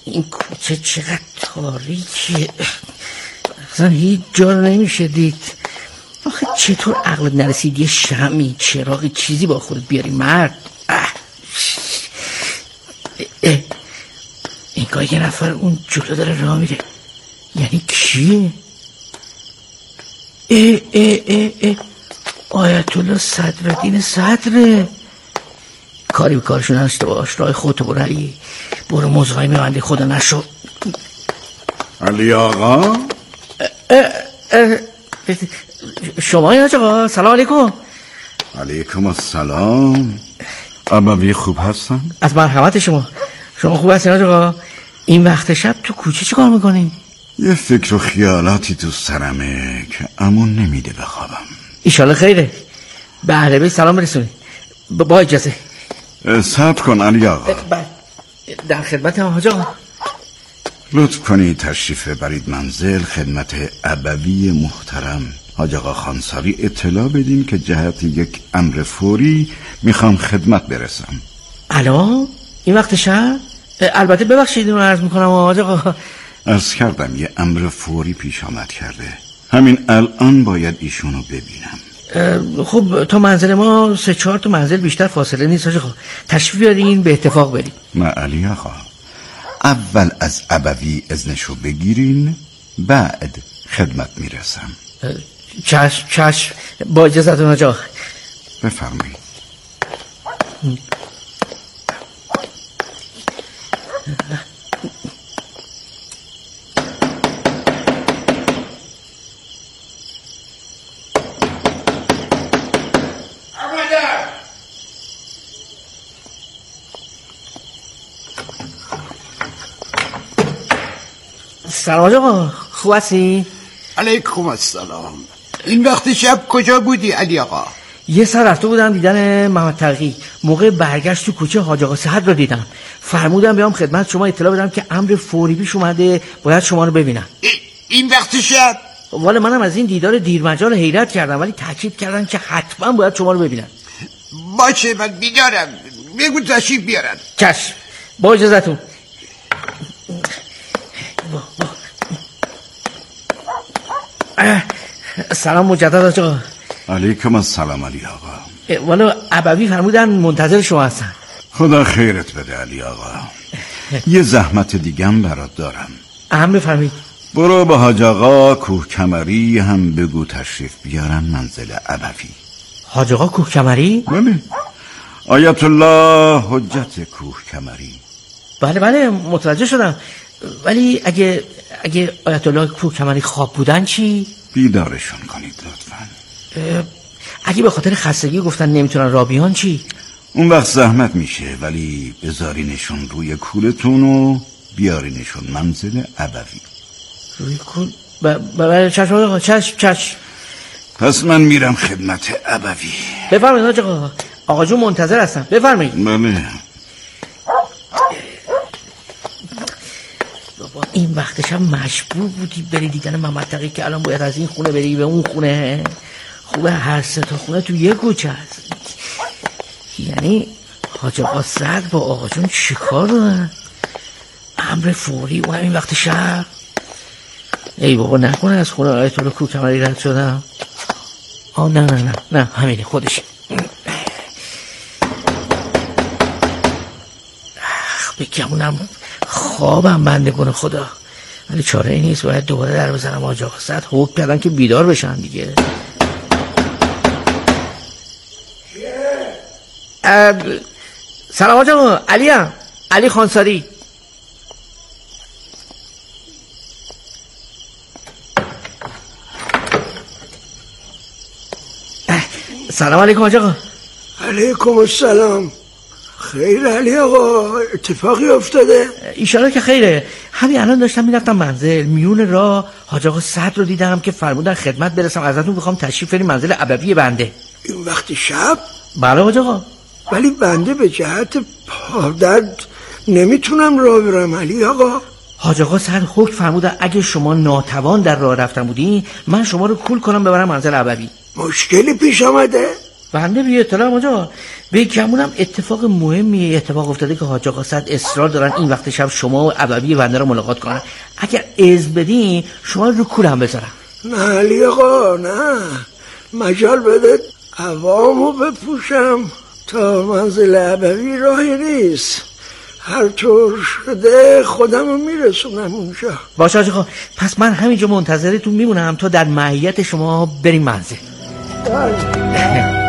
این کوچه چقدر تاریکه، اصلا هیچ جا رو نمیشه دید. آخه چطور عقلت نرسید یه شمعی چراغی چیزی با خودت بیاری مرد؟ اینگاه یه نفر اون جلو داره راه میره. یعنی کیه؟ آیت الله صدرالدین صدره. کاری به کارشون هست باش. راه خودتو برو علی، برو مزاحم بنده خدا نشو. علی آقا شما یا آقا؟ سلام علیکم. علیکم السلام. ابوی خوب هستن؟ از مرحمت شما خوب هستین آقا؟ این وقت شب تو کوچه چی کار میکنین؟ یه فکر و خیالاتی تو سرمه که امون نمیده بخوابم. ایشالله خیره. به اهل بیت سلام برسونید. با اجازه. صبر کن علی آقا. در خدمت حاج آقا. لطف کنی تشریف برید منزل خدمت ابوی محترم حاج آقا خانساری اطلاع بدین که جهت یک امر فوری میخوام خدمت برسم. الان؟ این وقت شب؟ البته ببخشید اینو عرض میکنم حاج آقا. عرض کردم یه امر فوری پیش آمد کرده، همین الان باید ایشونو ببینم. خب تا منزل ما 3-4 تا منزل بیشتر فاصله نیست حاج آقا. تشریف بیارین به اتفاق بریم. نه علی آقا، اول از ابوی اذنشو بگیرین بعد خدمت میرسم. چشم با اجازتون حاج آقا. بفرمایید. سلام آقا، خوب هستی؟ علیکم السلام. این وقت شب کجا بودی علی آقا؟ یه سر رفته بودم دیدن محمد تقی. موقع برگشت تو کوچه حاج آقا صحت رو دیدم. فرمودم بیام خدمت شما اطلاع بدم که امر فوری پیش اومده، باید شما رو ببینم. این وقت شب؟ والا منم از این دیدار دیرمجال حیرت کردم، ولی تاکید کردن که حتما باید شما رو ببینم. باشه من بیدارم، بگو تشریف بیارن. چشم با اجازتون. سلام مجدد آقا. علیکم السلام علی آقا. والا ابوی فرمودن منتظر شما هستن. خدا خیرت بده علی آقا. یه زحمت دیگم برات دارم. امر فرمید. برو به حاج آقا کوه کمری هم بگو تشریف بیارن منزل ابوی. حاج آقا کوه کمری؟ بله، آیت الله حجت کوه کمری. بله متوجه شدم، ولی اگه آیت الله کوه کمری خواب بودن چی؟ بیدارشون کنید لطفا. اگه به خاطر خستگی گفتن نمیتونن راه بیان چی؟ اون وقت زحمت میشه، ولی بذارینشون روی کولتون و بیارینشون منزل ابوی. روی کول؟ بله چشم آقا، چشم. پس من میرم خدمت ابوی. بفرمایید آقا. آقا جون منتظر هستم، بفرمایید. بله. بابا این وقتش هم مجبور بودی بری دیدن محمد تقی که الان باید از این خونه بری به اون خونه. خوبه هر 3 تا خونه تو یک کوچه هست. یعنی حاج آقا صدر با آقا جون چیکار دارن؟ امر فوری و همین وقت شب. ای بابا نکنه از خونه آیت الله کوه کمری رد شدم. نه همینه خودشه. بگمونم خوابم بنده کنه خدا، ولی چاره ای نیست، باید دوباره در بزنم. حاج آقا صد حکم کردن که بیدار بشن دیگه. سلام حاج آقا. علی خانساری. سلام علیکم حاج آقا. علیکم السلام. خیر علی آقا، اتفاقی افتاده؟ ایشالا که خیره. همین الان داشتم میرفتم منزل، میون راه حاج آقا صدر رو دیدم که فرمودن خدمت برسم، ازتون بخوام تشریف بریم منزل ابوی بنده. این وقت شب؟ بله حاج آقا. ولی بنده به جهت پادرد نمیتونم راه برم علی آقا. حاج آقا صدر حکم فرمودن اگه شما ناتوان در راه رفتن بودین من شما رو کول کنم ببرم منزل ابوی. مشکلی پیش آمده؟ بنده بی اطلاع حاج آقا. به کمونم اتفاق مهمیه اتفاق افتاده که حاج آقا صد اصرار دارن این وقت شب شما و ابوی بنده رو ملاقات کنن. اگر اذن بدین شما رو کولم بذارم. نه علی آقا نه، مجال بده عوامو بپوشم، تا منزل ابوی راهی نیست، هر طور شده خودمو میرسونم اونجا. باشه حاج آقا، پس من همینجا منتظرتون میمونم تا در معیت شما بریم منزل. بله.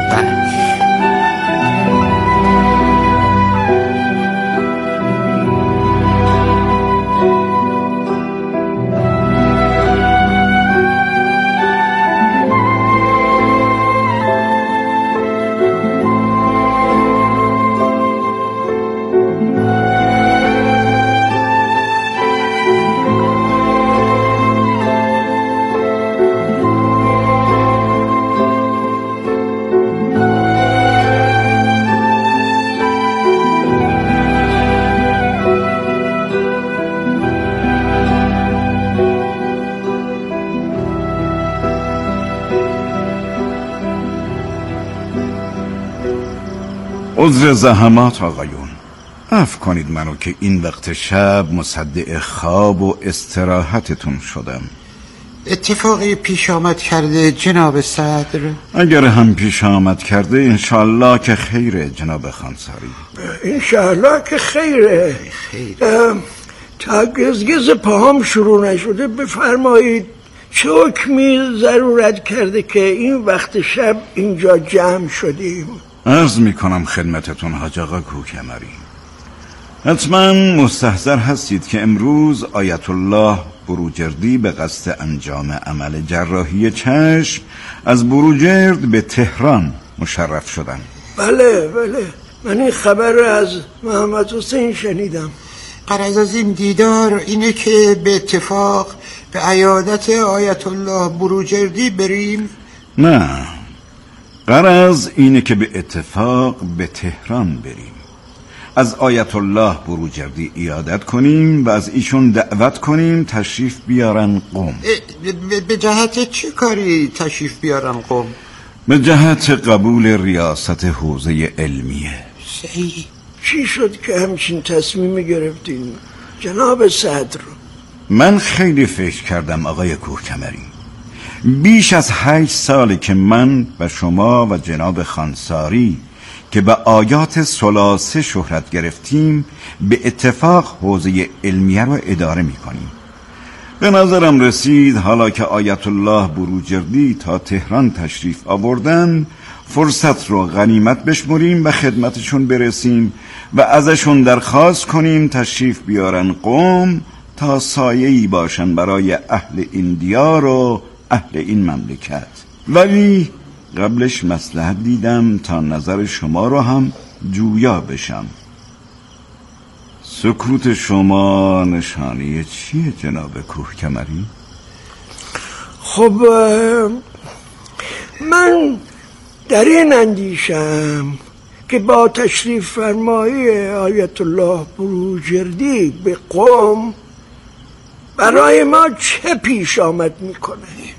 عذر زحمات آقایون، عفو کنید منو که این وقت شب مصدع خواب و استراحتتون شدم. اتفاقی پیش آمد کرده جناب صدر؟ اگر هم پیش آمد کرده انشالله که خیره جناب خانساری. انشالله که خیره. تا گزگز پاهم شروع نشده بفرمایید چه حکمی ضرورت کرده که این وقت شب اینجا جمع شدیم؟ عرض میکنم خدمتتون حاج آقا کوکمری، حتما مستحضر هستید که امروز آیت الله بروجردی به قصد انجام عمل جراحی چشم از بروجرد به تهران مشرف شدن. بله من این خبر از محمد حسین شنیدم. غرض از این دیدار اینه که به اتفاق به عیادت آیت الله بروجردی بریم؟ نه، غرض اینه که به اتفاق به تهران بریم، از آیت الله بروجردی عیادت کنیم و از ایشون دعوت کنیم تشریف بیارن قم. به جهت چه کاری تشریف بیارن قم؟ به جهت قبول ریاست حوزه علمیه. صحیح. چی شد که همچین تصمیم گرفتین جناب صدر؟ من خیلی فکر کردم آقای کوهکمری، بیش از 8 ساله که من و شما و جناب خانساری که به آیات ثلاثه شهرت گرفتیم به اتفاق حوزه علمیه رو اداره میکنیم. به نظرم رسید حالا که آیت الله بروجردی تا تهران تشریف آوردن فرصت رو غنیمت بشمریم و خدمتشون برسیم و ازشون درخواست کنیم تشریف بیارن قم تا سایه‌ای باشن برای اهل این دیار و اهل این مملکت. ولی قبلش مصلحت دیدم تا نظر شما رو هم جویا بشم. سکوت شما نشانه چیه جناب کوهکمری؟ خب من در این اندیشم که با تشریف فرمایی آیت الله بروجردی به قم برای ما چه پیش آمد میکنه.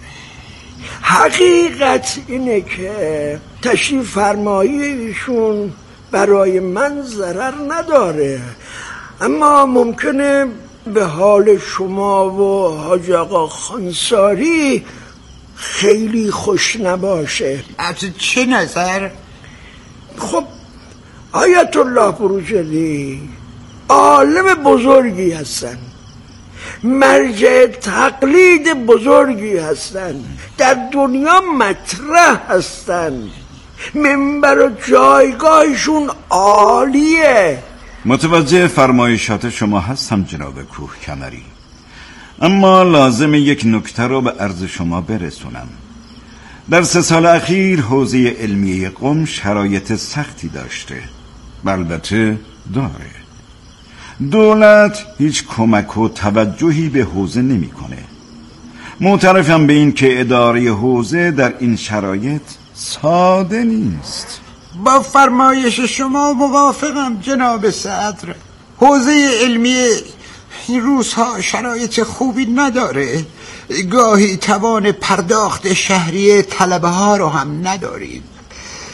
حقیقت اینه که تشریف فرمایی ایشون برای من ضرر نداره، اما ممکنه به حال شما و حاج آقا خانساری خیلی خوش نباشه. از چه نظر؟ خب آیت الله بروجردی عالم بزرگی هستن، مرجع تقلید بزرگی هستن، در دنیا مطرح هستن، منبر و جایگاهشون عالیه. متوجه فرمایشات شما هستم جناب کوهکمری، اما لازم یک نکته رو به عرض شما برسونم. در 3 سال اخیر حوزه علمیه قم شرایط سختی داشته، البته داره. دولت هیچ کمک و توجهی به حوزه نمیکنه. معترفم به این که اداره حوزه در این شرایط ساده نیست. با فرمایش شما موافقم جناب صدر. حوزه علمیه این روزها شرایط خوبی نداره، گاهی توان پرداخت شهریه طلبه ها رو هم نداریم.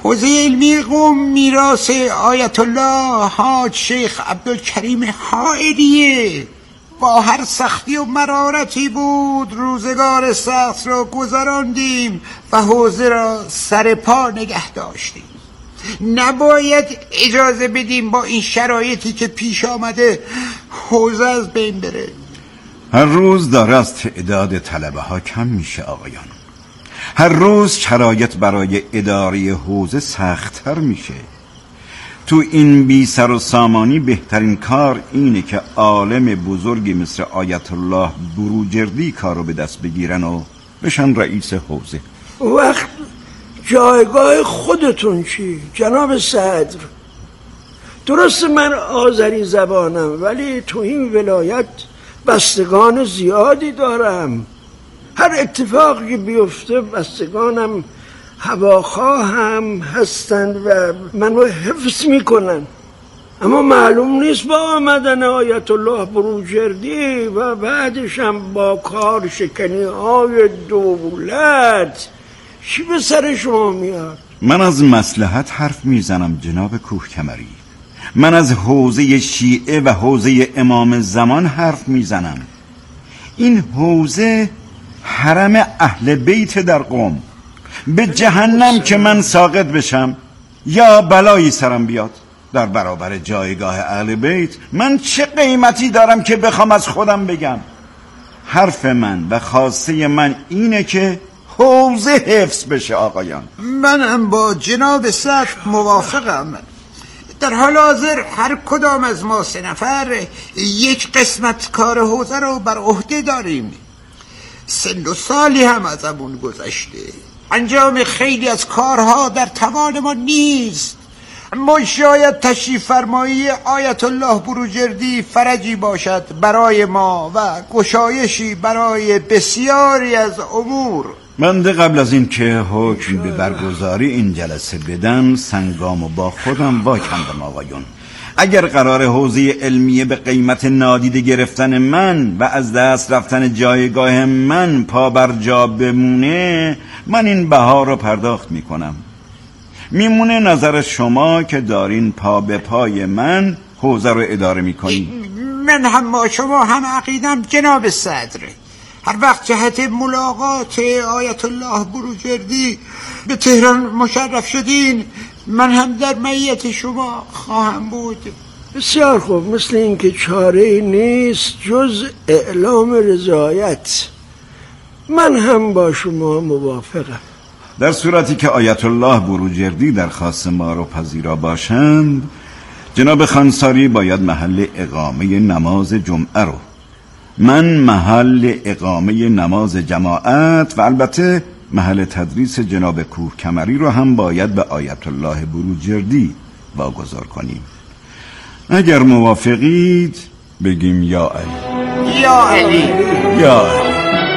حوزه علمی قم میراث آیت الله حاج شیخ عبدالکریم حائریه. با هر سختی و مرارتی بود روزگار سخت را گذراندیم و حوزه را سر پا نگه داشتیم. نباید اجازه بدیم با این شرایطی که پیش آمده حوزه از بین بره. هر روز داره از تعداد طلبه ها کم میشه آقایان. هر روز شرایط برای اداره حوزه سخت‌تر میشه. تو این بی سر و سامانی بهترین کار اینه که عالم بزرگی مثل آیت الله بروجردی کارو به دست بگیرن و بشن رئیس حوزه. وقت جایگاه خودتون چی جناب صدر؟ درست من آذری زبانم ولی تو این ولایت بستگان زیادی دارم. هر اتفاقی بیفته بستگانم هواخواهم هستند و منو حفظ میکنن. اما معلوم نیست با آمدن آیت الله بروجردی و بعدش هم با کار شکنی های دولت چی به سر شما میاد؟ من از مصلحت حرف میزنم جناب کوهکمری. من از حوزه شیعه و حوزه امام زمان حرف میزنم. این حوزه حرم اهل بیت در قم. به جهنم که من ساقط بشم یا بلایی سرم بیاد در برابر جایگاه اهل بیت من چه قیمتی دارم که بخوام از خودم بگم؟ حرف من و خواسته من اینه که حوزه حفظ بشه آقایان. منم با جناب صدر موافقم. در حال حاضر هر کدام از ما 3 نفر یک قسمت کار حوزه رو بر عهده داریم. سن و سالی هم ازمون گذشته. انجام خیلی از کارها در توان ما نیست. اما شاید تشریف فرمایی آیت الله بروجردی فرجی باشد برای ما و گشایشی برای بسیاری از امور. بنده قبل از این که حکم به برگزاری این جلسه بدم سنگامو با خودم واکندم آقایون. اگر قرار حوزه علمیه به قیمت نادیده گرفتن من و از دست رفتن جایگاه من پا بر جا بمونه، من این بها رو پرداخت میکنم. میمونه نظر شما که دارین پا به پای من حوزه رو اداره میکنین. من هم با شما هم عقیدم جناب صدر. هر وقت جهت ملاقات آیت الله بروجردی به تهران مشرف شدین من هم در معیت شما خواهم بود. بسیار خوب. مثل این که چاره نیست جز اعلام رضایت. من هم با شما موافقم. در صورتی که آیت الله بروجردی درخواست ما رو پذیرا باشند، جناب خانساری باید محل اقامه نماز جمعه رو، من محل اقامه نماز جماعت و البته محل تدریس جناب کوهکمری رو هم باید به آیت الله بروجردی واگذار کنیم. اگر موافقید بگیم یا علی. یا علی. یا علی.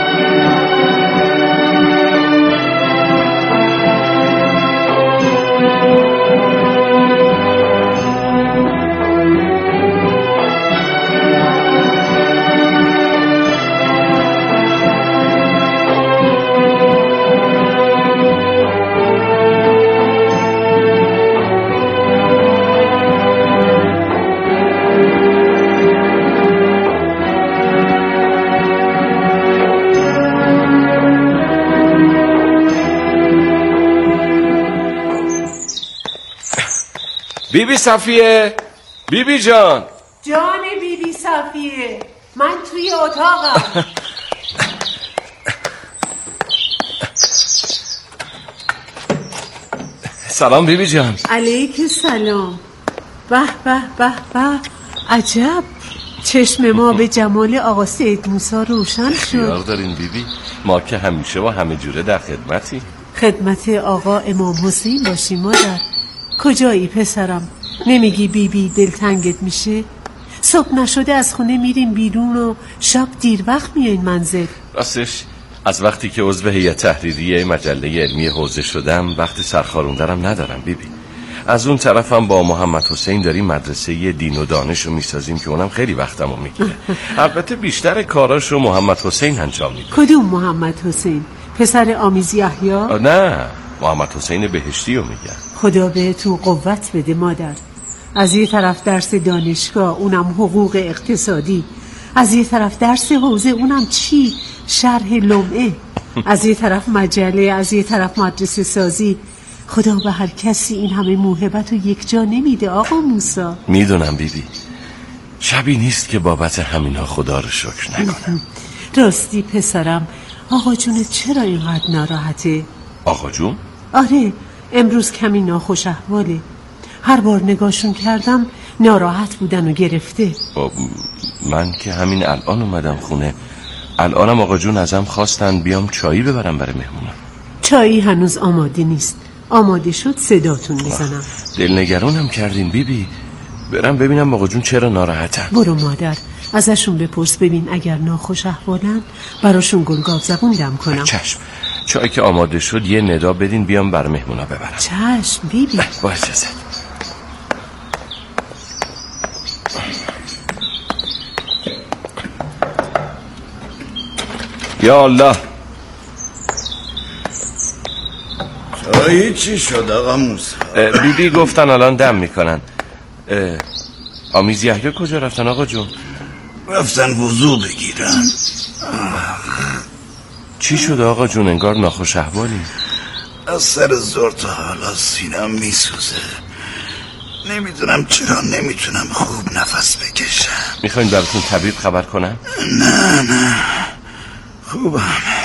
بیبی صفیه، بیبی جان. جان بیبی صفیه، من توی اتاقم. سلام بیبی جان. علیک سلام. به به به به، عجب چشم ما به جمال آقا سید موسی روشن شد. خیار دارین بیبی، ما که همیشه و همه جوره در خدمتی. خدمت آقا امام حسین باشی مادر. کجایی پسرم؟ نمیگی بیبی دلتنگت میشه؟ صبح نشده از خونه میرین بیرون و شب دیر وقت میاین منزل. راستش از وقتی که عضو هیئت تحریریه مجله علمی حوزه شدم وقت سرخاروندنم ندارم بیبی. از اون طرفم با محمد حسین داریم مدرسه دین و دانش رو میسازیم که اونم خیلی وقتمو میگیره. البته بیشتر کاراشو محمد حسین انجام میده. کدوم محمد حسین؟ پسر آمیز یحیی؟ نه، محمد حسین بهشتی رو میگم. خدا بهتون قوت بده مادر. از یه طرف درس دانشگاه، اونم حقوق اقتصادی، از یه طرف درس حوزه، اونم چی؟ شرح لمعه. از یه طرف مجله، از یه طرف مدرسه سازی. خدا به هر کسی این همه موهبت رو یک جا نمیده آقا موسی. میدونم بیبی، شبی نیست که بابت همینا خدا رو شکر نکنم. راستی پسرم، آقا جونت چرا اینقدر ناراحته؟ آقا جون؟ آره، امروز کمی ناخوش احواله. هر بار نگاهشون کردم ناراحت بودن و گرفته. من که همین الان اومدم خونه. الانم آقا جون ازم خواستن بیام چایی ببرم برای مهمونم. چایی هنوز آماده نیست. آماده شد صداتون میزنم. دلنگرونم کردین بیبی. برم ببینم آقا جون چرا ناراحتن. برو مادر، ازشون بپرس ببین اگر ناخوش احوالن براشون گلگاو زبون دم کنم. چشم. چای که آماده شد یه ندا بدین بیام برای مهمونا ببرم. چشم بیبی. با اجازت. یا الله. چایی چی شد آقا موسی؟ بیبی گفتن الان دم میکنن. آمیز یحیی کجا رفتن آقا جون؟ رفتن وضو بگیرن. چی شد آقا جون؟ انگار ناخوش احوالی. از سر زور تا حالا سینم میسوزه. نمیدونم چرا نمیتونم خوب نفس بکشم. میخواین براتون طبیب خبر کنم؟ نه خوبم.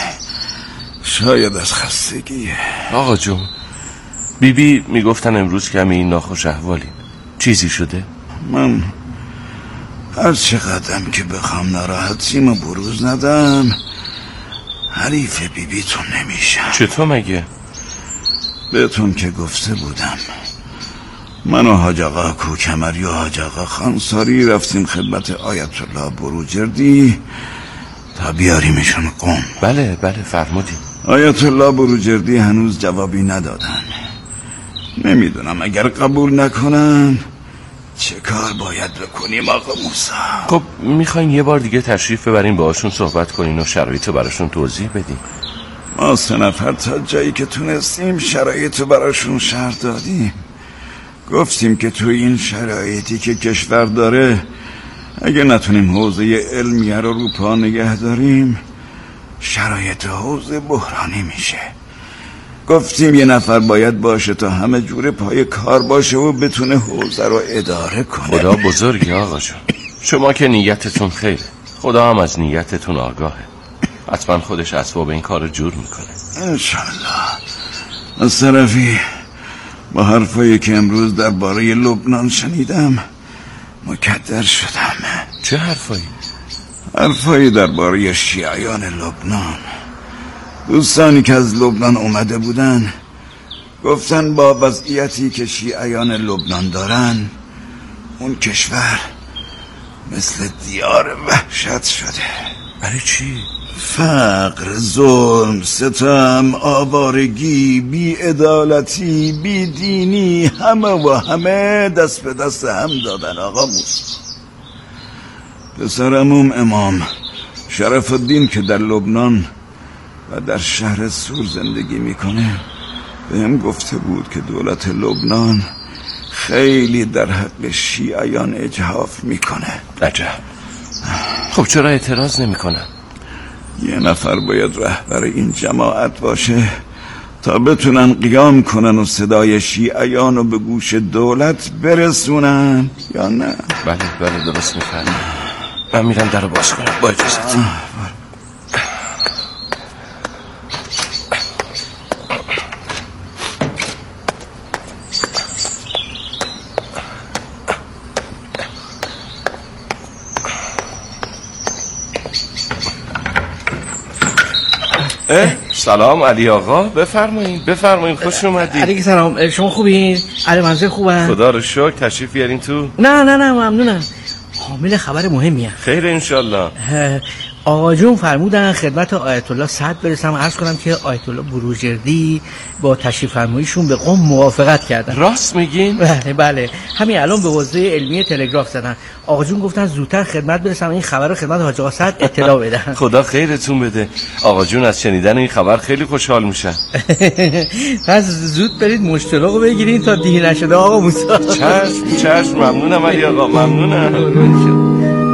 شاید از خستگیه. آقا جون، بیبی میگفتن امروز کمی ناخوش احوالی. چیزی شده؟ من هر چقدرم که بخوام ناراحتیمو بروز ندم حریف بیبیتون نمیشم. چطور مگه؟ بهتون که گفته بودم من و حاج آقا کوکمری و حاج آقا خانساری رفتیم خدمت آیت الله بروجردی تا بیاریمشون قم. بله فرمودیم. آیت الله بروجردی هنوز جوابی ندادن. نمیدونم اگر قبول نکنن چه کار باید بکنیم آقا موسی؟ خب میخواین یه بار دیگه تشریف ببرین باهاشون صحبت کنین و شرایطو براشون توضیح بدین. ما 3 نفر تا جایی که تونستیم شرایطو براشون شرح دادیم. گفتیم که توی این شرایطی که کشور داره اگه نتونیم حوزه علمیه رو پا نگه داریم شرایط حوزه بحرانی میشه. گفتیم یه نفر باید باشه تا همه جوره پای کار باشه و بتونه حوزه رو اداره کنه. خدا بزرگی آقا جون. شما که نیتتون خیره، خدا هم از نیتتون آگاهه. حتما خودش اسباب این کار جور میکنه انشالله. از طرفی با حرفایی که امروز درباره لبنان شنیدم مکدر شدم. چه حرفایی؟ حرفایی درباره شیعیان لبنان. دوستانی که از لبنان اومده بودن گفتن با وضعیتی که شیعیان لبنان دارن اون کشور مثل دیار وحشت شده. برای چی؟ فقر، ظلم، ستم، آوارگی، بی‌عدالتی، بی‌دینی، همه دست به دست هم دادن آقا موسی. پسر عموم امام شرف الدین که در لبنان و در شهر سور زندگی میکنه بهم گفته بود که دولت لبنان خیلی در حق شیعیان اجحاف میکنه. عجب. خب چرا اعتراض نمیکنن؟ یه نفر باید رهبر این جماعت باشه تا بتونن قیام کنن و صدای شیعیان رو به گوش دولت برسونن یا نه؟ بله درست میفرمایید. من میرم در رو باز کنم با اجازت. سلام علی آقا، بفرمایید خوش اومدید. علیک سلام. شما خوبین؟ علی منزل خوبن؟ خدا رو شکر. تشریف بیارین تو. نه ممنونم. حامل خبر مهمیه. خیر انشالله. آقا جون فرمودن خدمت آیت الله سعد برسم عرض کنم که آیت الله بروجردی با تشریف فرماییشون به قم موافقت کردن. راست میگین؟ بله همین الان به حوزه علمی تلگراف زدن. آقا جون گفتن زودتر خدمت برسم این خبر رو خدمت حاج آقا سعد اطلاع بدن. خدا خیرتون بده. آقا جون از شنیدن این خبر خیلی خوشحال میشن. پس زود برید مشتاق بگیرین تا دیر نشده آقا موسی. چشم ممنونم علی آقا، ممنونم.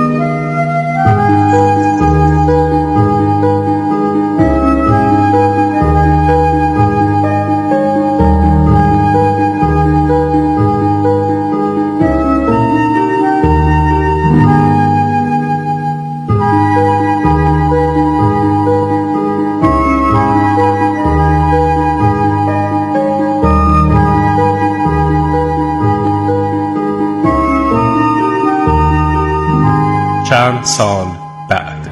چند سال بعد.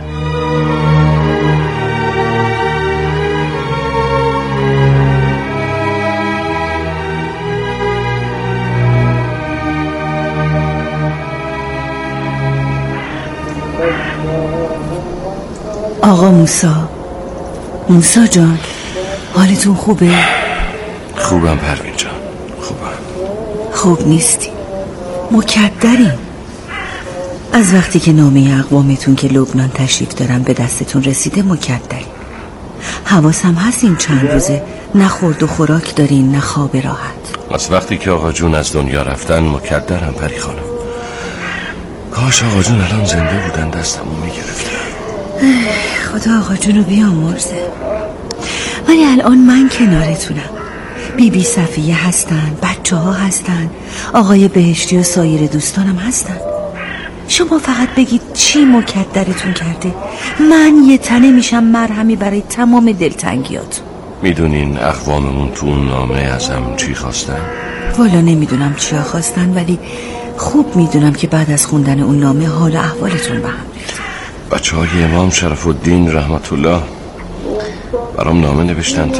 آقا موسی جان حالتون خوبه؟ خوبم پروین جان، خوبم. خوب نیستی، مکدرین. از وقتی که نامه اقوامتون که لبنان تشریف دارن به دستتون رسیده مکدرین. حواسم هست این چند روزه نه خورد و خوراک دارین نه خواب راحت. از وقتی که آقا جون از دنیا رفتن مکدرم پری خانم. کاش آقا جون الان زنده بودن دستمو میگرفتن. خدا آقا جونو بیامرزه. ولی الان من کنارتونم. بی صفیه هستن، بچه ها هستن، آقای بهشتی و سایر دوستانم هستن. شما فقط بگید چی مکدرتون کرده، من یه تنه میشم مرهمی برای تمام دلتنگیاتون. میدونین اقواممون تو اون نامه ازم چی خواستن؟ والا نمیدونم چیا خواستن، ولی خوب میدونم که بعد از خوندن اون نامه حال احوالتون به هم ریخت. بچه‌های امام شرف الدین رحمت الله برام نامه نوشتن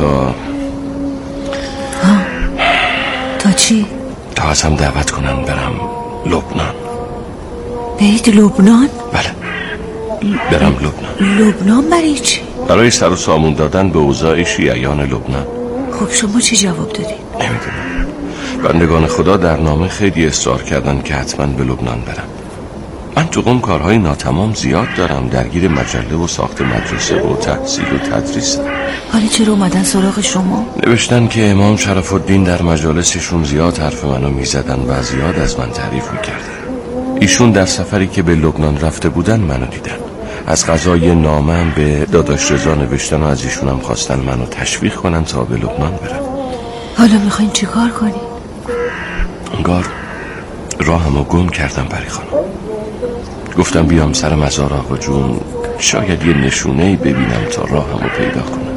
تا چی؟ تا ازم دعوت کنن برم لبنان. برید لبنان؟ بله برم لبنان. لبنان برای چی؟ برای سر و سامون دادن به اوضاع شیعیان لبنان. خب شما چی جواب دادید؟ نمیدونم. بندگان خدا در نامه خیلی اصرار کردن که حتما به لبنان برم. من تو قم کارهای ناتمام زیاد دارم، درگیر مجله و ساخت مدرسه و تحصیل و تدریسم. حالا چرا اومدن سراغ شما؟ نوشتن که امام شرف الدین در مجالسشون زیاد حرف منو میزدن و زیاد از من تعریف میکردن. ایشون در سفری که به لبنان رفته بودن منو دیدن. از قضای نامه‌ام به داداش رضا نوشتن و از ایشونم خواستن منو تشویق کنن تا به لبنان برم. حالا میخواین چی کار کنی؟ انگار راهمو گم کردم پری خانم. گفتم بیام سر مزار آقا جون، شاید یه نشونه‌ای ببینم تا راهمو پیدا کنم.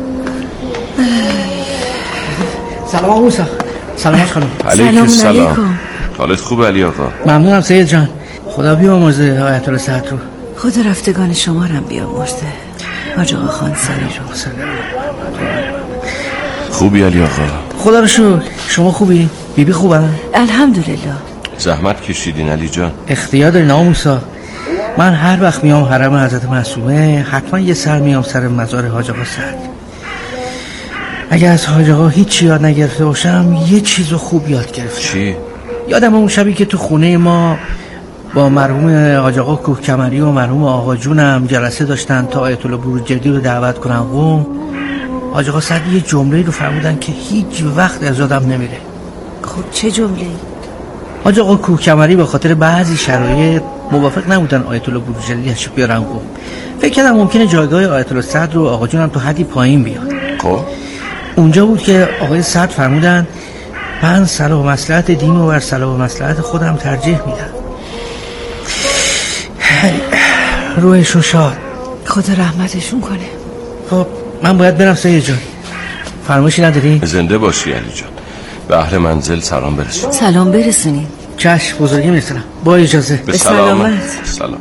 سلام آقا موسی. سلام خانم. علیکم سلام. حالت خوبه علی آقا؟ ممنونم سید جان. خدا بیامرزه آیت الله سعد رو. خدا رفتگان شما رو بیامرزه. حاج آقا خانساری رو. خوبی علی آقا؟ خدا رو شکر. شما خوبی؟ بیبی خوبه؟ الحمدلله. زحمت کشیدین علی جان. اختیار دارین آقا موسی. من هر وقت میام حرم حضرت معصومه حتما یه سر میام سر مزار حاج آقا سعد. اگر از حاج آقا هیچ یاد نگرفته باشم یه چیزو خوب یاد گرفتم. چی؟ یادم اون شبی که تو خونه ما با مرحوم حاج آقا کوهکمری و مرحوم آقا جونم جلسه داشتن تا آیت الله بروجردی رو دعوت کنن قم. حاج آقا سعد یه جمله‌ای رو فرمودن که هیچ وقت از یادم نمیره. خب چه جمله‌ای؟ حاج آقا کوهکمری به خاطر بعضی شرایط موافق نبودن آیت الله بروجردی ازش بیارن قم. فکر کردم ممکنه جایگاه آیت الله سعد رو آقا جونم تو حدی پایین بیاد. خب اونجا بود که آقای سعد فرمودن من صلاح و مصلحت دین و بر صلاح و مصلحت خودم ترجیح میدم. روحشون شاد. خدا رحمتشون کنه. خب من باید برم سید جان. فرمایشی نداری؟ زنده باشی علی جان. به اهل منزل سلام برسون. سلام برسونین. چشم بزرگی میرسونم. با اجازه. به سلامت. سلام.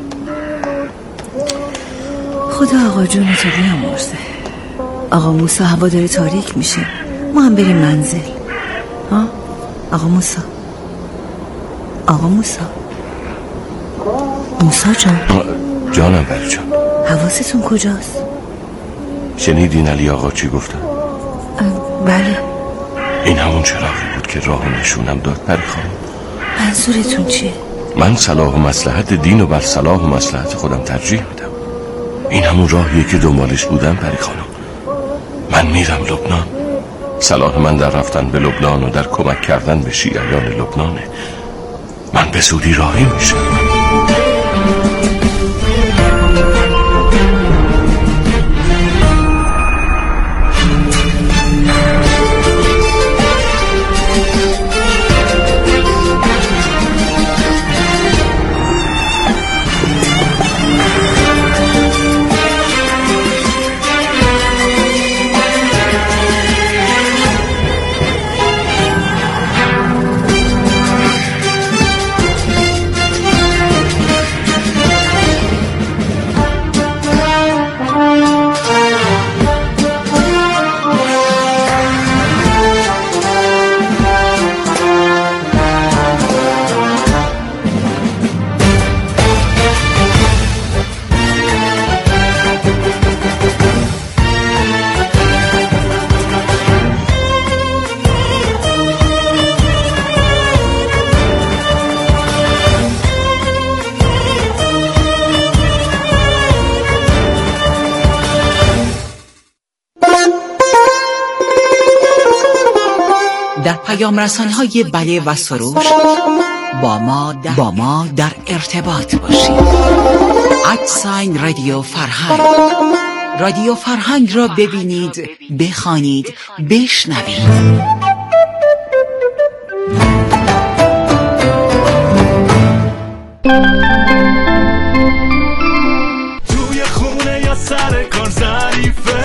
خدا آقا جون تو بیامرزه. آقا موسی هوا داره تاریک میشه، ما هم بریم منزل. ها آقا موسی. آقا موسی. موسی جان. جانم بری جان. حواستون کجاست؟ شنیدین علی آقا چی گفتن؟ بله. این همون چراغی بود که راه نشونم داد پری خانم. منظورتون چیه؟ من صلاح و مصلحت دین و بر صلاح و مصلحت خودم ترجیح میدم. این همون راهیه که دنبالش بودم پری خانم. من میرم لبنان. صلاح من در رفتن به لبنان و در کمک کردن به شیعیان لبنانه. من به زودی راهی میشم. در پیام رسان‌های بله و سروش با ما در ارتباط باشید. @رادیو فرهنگ. رادیو فرهنگ را ببینید، بخوانید، بشنوید. توی خونه یا سر کار ظریفه،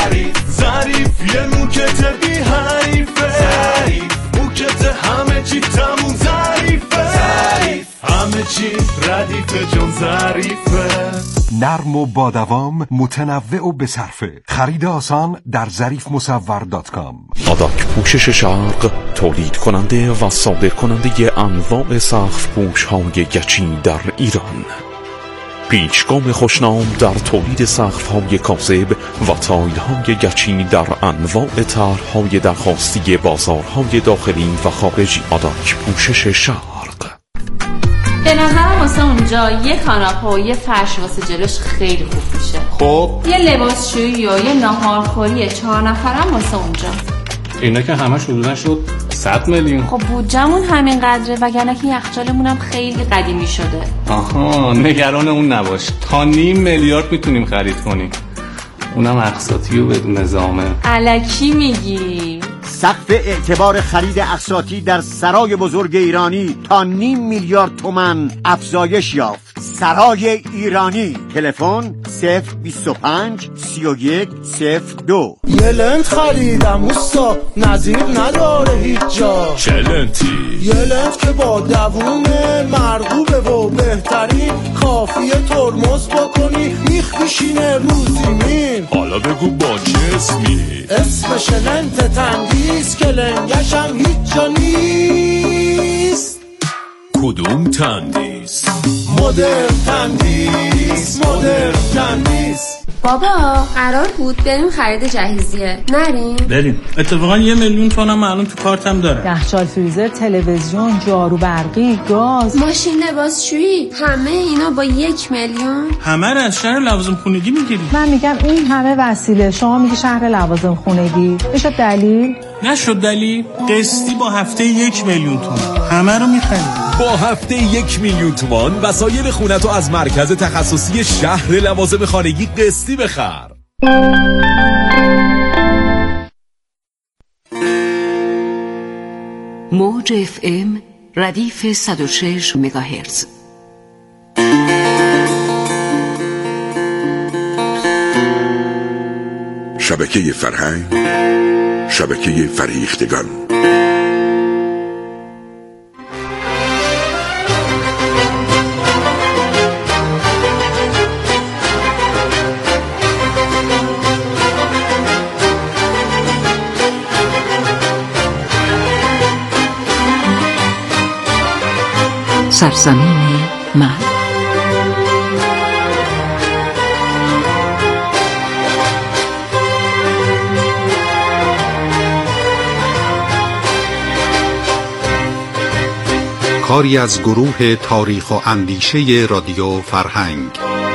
ظریف یه موکت بی حریفه، موکت همه چی تموم ظریفه، همه چی ردیفه جون ظریفه. نرم و با دوام، متنوع و بصرفه. خرید آسان در ظریفمصور.com. آداک پوشش شرق تولید کننده و صادر کننده انواع سقف پوش های گچی در ایران. پیشگام خوشنام در تولید سقف های کاذب و تایل های گچی در انواع طرح‌های درخواستی بازارهای داخلی و خارجی. آداک پوشش شرق. به نظرم واسه اونجا یه کاناپه و یه فرش واسه جلوش خیلی خوب میشه. خب یه لباسشویی و یه ناهارخوری 4 نفرم واسه اونجا. اینا که همش حدودا شد 100 میلیون. خب بودجمون همین قدره، وگرنه که یخچالمون هم خیلی قدیمی شده. آها، نگران اون نباش، تا 500 میلیارد میتونیم خرید کنیم، اونم اقساطی و بدون نظامه. الکی میگی؟ سقف اعتبار خرید اقساطی در سرای بزرگ ایرانی تا 500 میلیارد تومان افزایش یافت. سرای ایرانی. تلفن 025 31 02. یه لنت خریدم اوستا، نظیر نداره هیچ جا. چه لنتی؟ یه لنت که با دوومه، مرغوبه و بهترین، کافیه ترمز بکنی میخ میشینه رو زمین. حالا بگو با چه اسمی؟ اسمش لنت تندیس که لنگشم هیچ جا نیست. کدوم تندیس؟ مدرن تندیس، مدرن تندیس. بابا قرار بود بریم خرید جهیزیه، نریم؟ بریم. اتفاقا 1 میلیون تومنم معلوم تو کارتم داره. یخچال، فریزر، تلویزیون، جارو برقی، گاز، ماشین لباسشویی، همه اینا با 1 میلیون. همه رو از شهر لوازم خونگی میگیری. من میگم این همه وسیله، شما میگی شهر لوازم خونگی. میشه دلیل؟ نشد دلیل. قسطی با هفته 1 میلیون تومان همه رو میخریم. با هفته 1 میلیون تومان وسایل خونتو از مرکز تخصصی شهر لوازم خانگی قسطی بخر. موج FM ردیف 106 مگاهرتز. شبکه فرهنگ، شبکه فریختگان. سرزمین من. کاری از گروه تاریخ و اندیشه رادیو فرهنگ.